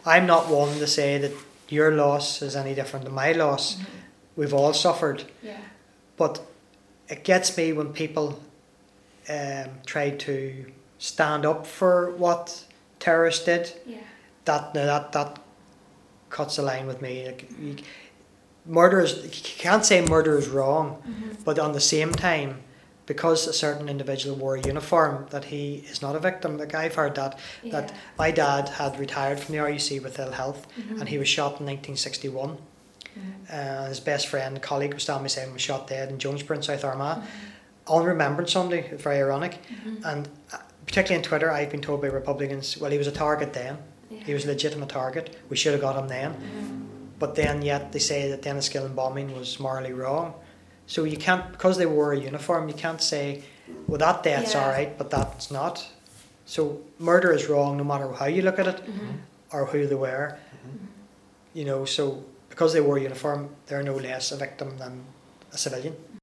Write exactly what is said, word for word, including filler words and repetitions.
I'm not one to say that your loss is any different than my loss. Mhm. We've all suffered. Yeah. But it gets me when people um, try to stand up for what terrorists did. Yeah. That no, that that cuts the line with me. Like, you, murder is, you can't say murder is wrong, Mhm. but on the same time, because a certain individual wore a uniform, that he is not a victim. Like I've heard that that Yeah. my dad had retired from the R U C with ill health, Mhm. and he was shot in nineteen sixty-one. Mhm. Uh, his best friend, colleague, was standing beside him, was shot dead in Jonesborough in South Armagh. Mhm. On Remembrance Sunday, it's very ironic, Mhm. and uh, particularly on Twitter, I've been told by Republicans, well, he was a target then. Yeah. He was a legitimate target. We should have got him then. Mhm. But then yet they say that Enniskillen bombing was morally wrong. So you can't, because they wore a uniform, you can't say, well, that death's Yeah. all right, but that's not. So murder is wrong no matter how you look at it Mhm. or who they were. Mhm. You know, so because they wore a uniform, they're no less a victim than a civilian.